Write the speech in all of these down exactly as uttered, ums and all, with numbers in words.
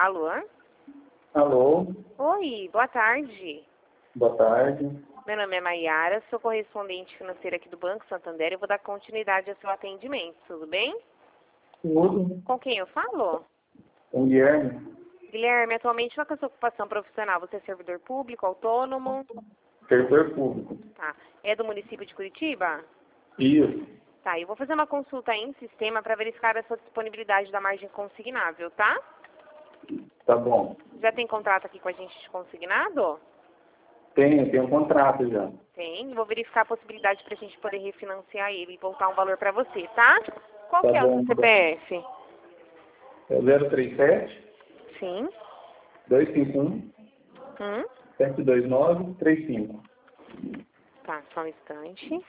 Alô? Alô, Oi, boa tarde. boa tarde. Meu nome é Maiara, sou correspondente financeira aqui do Banco Santander e vou dar continuidade ao seu atendimento, tudo bem? Tudo. Com quem eu falo? Com Guilherme, Guilherme, atualmente qual que é a sua ocupação profissional? Você é servidor público, autônomo? servidor público. Tá. É do município de Curitiba? Isso, Tá, eu vou fazer uma consulta em sistema para verificar a sua disponibilidade da margem consignável, tá? tá bom. Já tem contrato aqui com a gente de consignado? Tem, tem um contrato já. Tem. Vou verificar a possibilidade para a gente poder refinanciar ele e voltar um valor para você, tá? Qual Tá que é o bom. seu C P F? É zero três sete, Sim. dois cinco um, Hum. sete dois nove, três cinco. Tá, só um instante.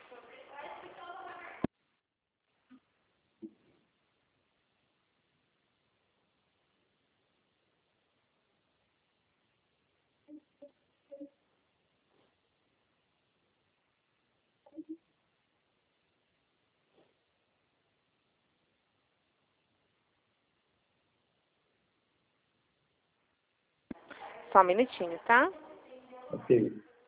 Só um minutinho, tá? Ok.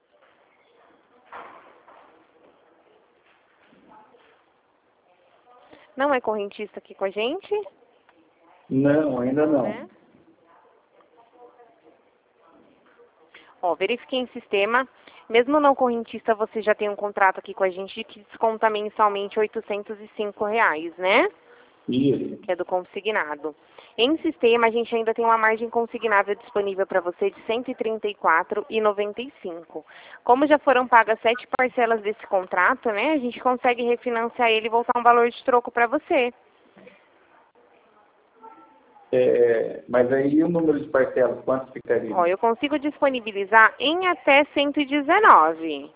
Não é correntista aqui com a gente? Não, ainda não. Né? Ó, verifiquei em sistema. Mesmo não correntista, você já tem um contrato aqui com a gente que desconta mensalmente oitocentos e cinco reais, né? Isso. Que é do consignado. Em sistema, a gente ainda tem uma margem consignável disponível para você de cento e trinta e quatro reais e noventa e cinco centavos. Como já foram pagas sete parcelas desse contrato, né, a gente consegue refinanciar ele e voltar um valor de troco para você. É, mas aí o número de parcelas, quanto ficaria? Ó, eu consigo disponibilizar em até cento e dezenove.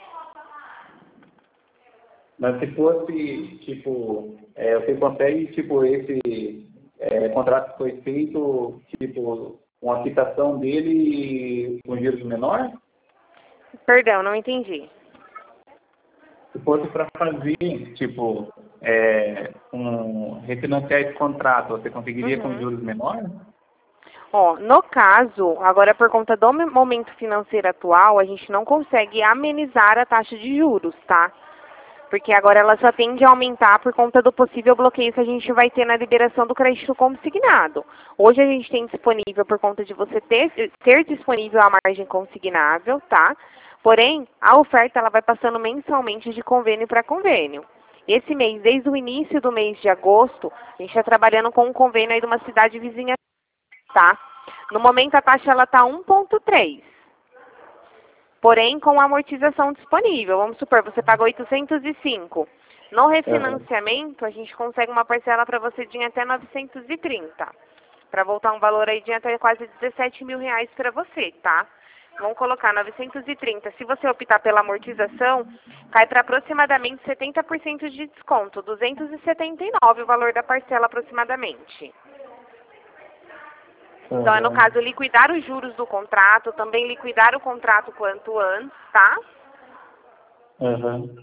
Mas se fosse, tipo, é, você consegue, tipo, esse é, contrato que foi feito, tipo, uma quitação dele com juros menor? Perdão, não entendi. Se fosse para fazer, tipo, é, um, refinanciar esse contrato, você conseguiria com Uhum. juros menores? Ó, no caso, agora por conta do momento financeiro atual, a gente não consegue amenizar a taxa de juros, tá? Porque agora ela só tende a aumentar por conta do possível bloqueio que a gente vai ter na liberação do crédito consignado. Hoje a gente tem disponível, por conta de você ter, ter disponível a margem consignável, tá? Porém, a oferta ela vai passando mensalmente de convênio para convênio. Esse mês, desde o início do mês de agosto, a gente está trabalhando com um convênio aí de uma cidade vizinha, tá? No momento a taxa ela está um ponto três. Porém, com amortização disponível. Vamos supor, você paga oitocentos e cinco. No refinanciamento, a gente consegue uma parcela para você de até novecentos e trinta. Para voltar um valor aí de até quase dezessete mil reais para você, tá? Vamos colocar novecentos e trinta. Se você optar pela amortização, cai para aproximadamente setenta por cento de desconto. duzentos e setenta e nove o valor da parcela aproximadamente. Então, é no caso, liquidar os juros do contrato, também liquidar o contrato quanto antes, tá? Uhum.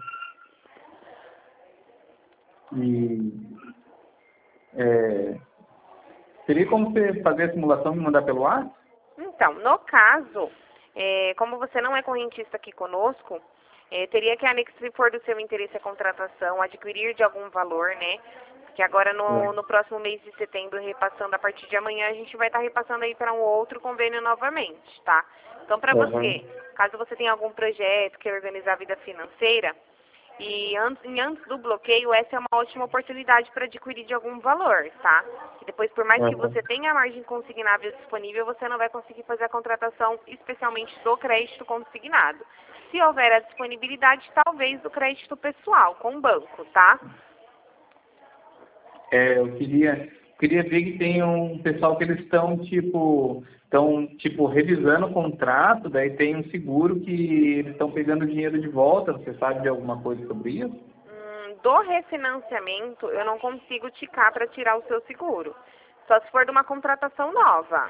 E é, teria como você fazer a simulação e me mandar pelo WhatsApp? Então, no caso, é, como você não é correntista aqui conosco, é, teria que anexar, se for do seu interesse a contratação, adquirir de algum valor, né? Que agora no, no próximo mês de setembro, repassando a partir de amanhã, a gente vai estar repassando aí para um outro convênio novamente, tá? Então, para Uhum. você, caso você tenha algum projeto, queira organizar a vida financeira, e antes, e antes do bloqueio, essa é uma ótima oportunidade para adquirir de algum valor, tá? E depois, por mais que Uhum. você tenha a margem consignável disponível, você não vai conseguir fazer a contratação, especialmente do crédito consignado. Se houver a disponibilidade, talvez do crédito pessoal, com o banco, tá? É, eu queria, queria ver que tem um pessoal que eles estão, tipo, estão, tipo, revisando o contrato, daí tem um seguro que eles estão pegando o dinheiro de volta. Você sabe de alguma coisa sobre isso? Hum, do refinanciamento, eu não consigo ticar para tirar o seu seguro. Só se for de uma contratação nova.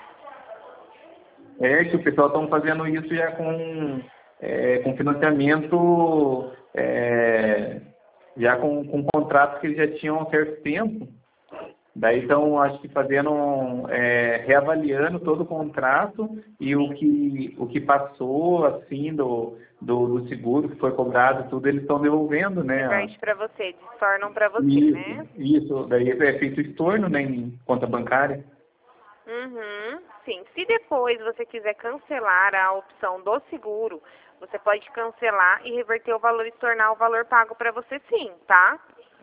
É que o pessoal estão fazendo isso já com, é, com financiamento, é, já com, com contratos que eles já tinham há certo tempo. Daí estão, acho que fazendo, é, reavaliando todo o contrato e o que, o que passou, assim, do, do, do seguro que foi cobrado, tudo, eles estão devolvendo, né? Reverte para você, destornam para você, Isso, né? isso. Daí é feito estorno, né, em conta bancária. Uhum, sim. Se depois você quiser cancelar a opção do seguro, você pode cancelar e reverter o valor e tornar o valor pago para você sim, tá?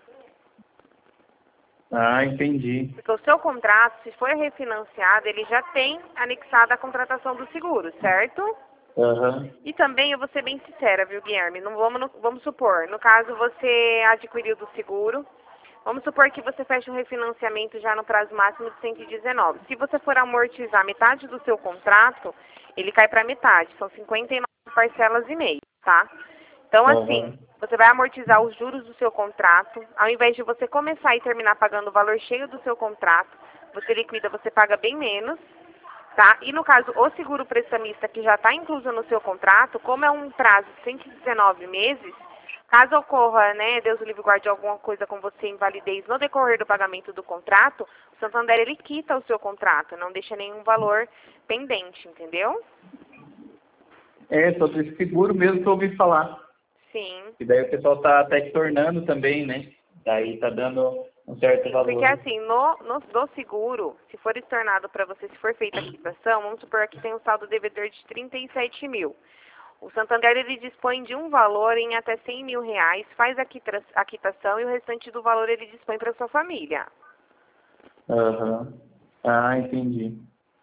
Ah, entendi. Porque o seu contrato, se for refinanciado, ele já tem anexado a contratação do seguro, certo? Aham. E também eu vou ser bem sincera, viu, Guilherme? Não vamos, no- vamos supor, no caso você adquiriu do seguro, vamos supor que você feche um refinanciamento já no prazo máximo de cento e dezenove. Se você for amortizar metade do seu contrato, ele cai para metade, são cinquenta e nove parcelas e meia, tá? Então, assim, Aham. você vai amortizar os juros do seu contrato, ao invés de você começar e terminar pagando o valor cheio do seu contrato, você liquida, você paga bem menos, tá? E no caso, o seguro prestamista que já está incluso no seu contrato, como é um prazo de cento e dezenove meses, caso ocorra, né, Deus o livre guarde alguma coisa com você, invalidez no decorrer do pagamento do contrato, o Santander ele quita o seu contrato, não deixa nenhum valor pendente, entendeu? É, sobre esse seguro mesmo que eu ouvi falar. Sim. E daí o pessoal tá, tá estornando também, né? Daí tá dando um certo valor. Porque assim, no, no do seguro, se for estornado para você, se for feita a quitação, vamos supor que tem um saldo devedor de trinta e sete mil. O Santander ele dispõe de um valor em até cem mil reais, faz a, quita, a quitação e o restante do valor ele dispõe para sua família. Aham. Ah, entendi.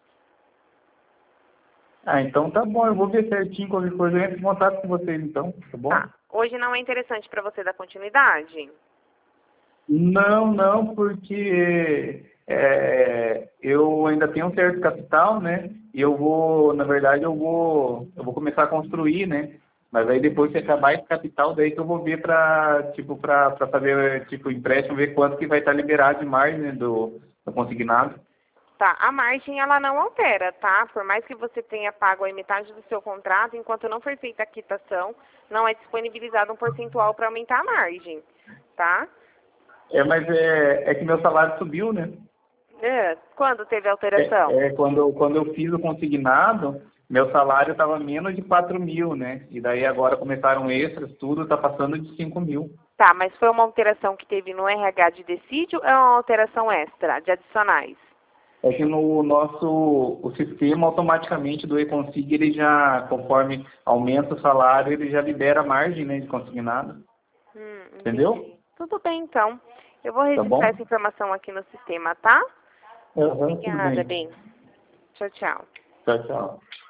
Ah, então tá bom, eu vou ver certinho qualquer coisa, eu entro em contato com vocês então, tá bom? Tá. Hoje não é interessante para você dar continuidade? Não, não, porque é, eu ainda tenho um certo capital, né? E eu vou, na verdade, eu vou, eu vou começar a construir, né? Mas aí depois que acabar esse capital, daí que eu vou ver para, tipo, para fazer, tipo, empréstimo, ver quanto que vai estar liberado de margem, né, do, do consignado. Tá, a margem ela não altera, tá? Por mais que você tenha pago a metade do seu contrato, enquanto não for feita a quitação, não é disponibilizado um percentual para aumentar a margem, tá? É, mas é, é que meu salário subiu, né? É, quando teve alteração? É, é, quando, eu- quando eu fiz o consignado, meu salário estava menos de quatro mil, né? E daí agora começaram extras, tudo está passando de cinco mil. Tá, mas foi uma alteração que teve no R H de decídio ou é uma alteração extra, de adicionais? É que no nosso o sistema, automaticamente do e-consig, ele já, conforme aumenta o salário, ele já libera a margem, né, de consignado. Hum, Entendeu? entendi. Tudo bem, então. Eu vou Tá registrar essa bom? informação aqui no sistema, tá? Aham, tudo Obrigada, bem. bem. Tchau, tchau. Tchau, tchau.